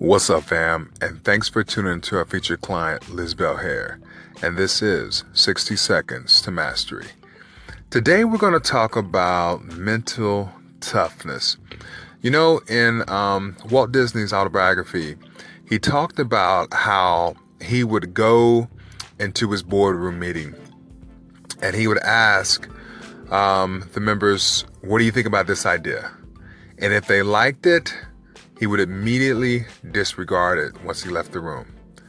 What's up, fam? And thanks for tuning into our featured client, Liz Belhair. And this is 60 Seconds to Mastery. Today, we're going to talk about mental toughness. You know, in Walt Disney's autobiography, he talked about how he would go into his boardroom meeting and he would ask the members, what do you think about this idea? And if they liked it, he would immediately disregard it once he left the room.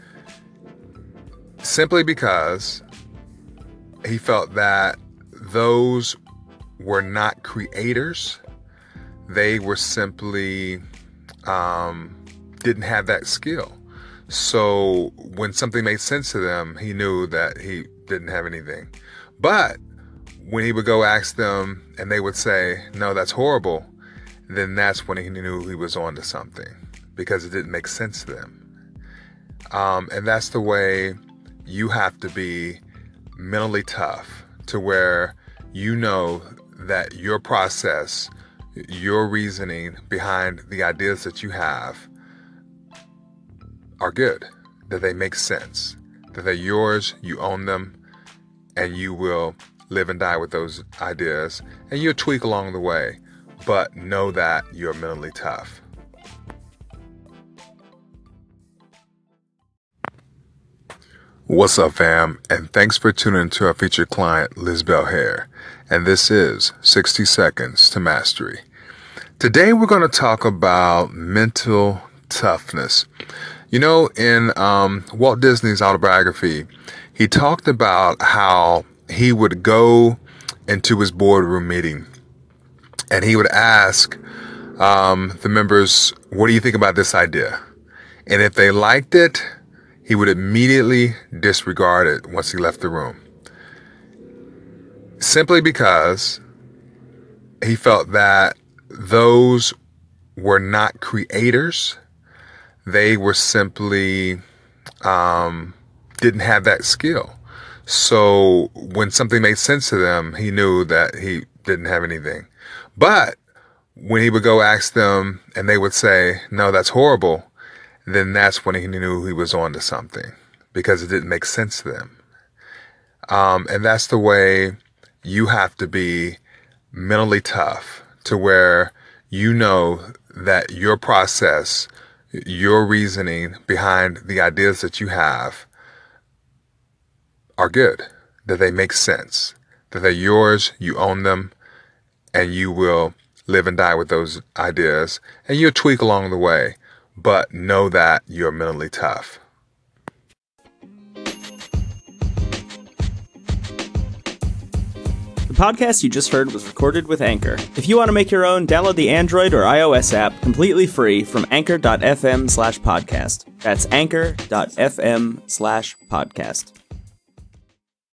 Simply because he felt that those were not creators. They were simply didn't have that skill. So when something made sense to them, he knew that he didn't have anything. But when he would go ask them and they would say, no, that's horrible, then that's when he knew he was on to something, because it didn't make sense to them. And that's the way you have to be mentally tough, to where you know that your process, your reasoning behind the ideas that you have are good, that they make sense, that they're yours, you own them, and you will live and die with those ideas, and you'll tweak along the way. But know that you're mentally tough. What's up, fam? And thanks for tuning into our featured client, Liz Belhair. And this is 60 Seconds to Mastery. Today, we're going to talk about mental toughness. You know, in Walt Disney's autobiography, he talked about how he would go into his boardroom meeting and he would ask the members, what do you think about this idea? And if they liked it, he would immediately disregard it once he left the room. Simply because he felt that those were not creators. They were simply didn't have that skill. So when something made sense to them, he knew that he didn't have anything. But when he would go ask them and they would say, no, that's horrible, then that's when he knew he was on to something, because it didn't make sense to them. And that's the way you have to be mentally tough, to where you know that your process, your reasoning behind the ideas that you have are good, that they make sense, that they're yours, you own them, and you will live and die with those ideas, and you'll tweak along the way, but know that you're mentally tough. The podcast you just heard was recorded with Anchor. If you want to make your own, download the Android or iOS app completely free from anchor.fm/podcast. That's anchor.fm/podcast.